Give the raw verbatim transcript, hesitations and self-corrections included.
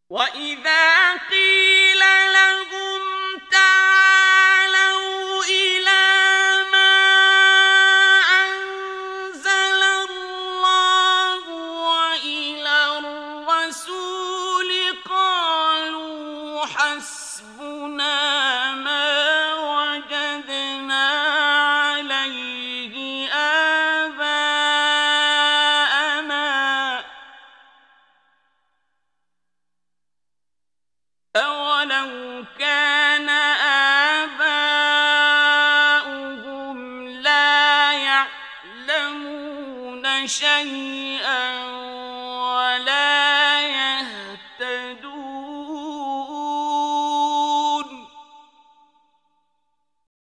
وَإِذَا قِيلَ لَهُمْ تَعَالَوْا إِلَىٰ مَا أَنزَلَ اللَّهُ وَإِلَى الرَّسُولِ قَالُوا حَسْبُنَا مَا وَجَدْنَا عَلَيْهِ آبَاءَنَا ۚ أَوَلَوْ كَانَ آبَاؤُهُمْ لَا يَعْلَمُونَ شَيْئًا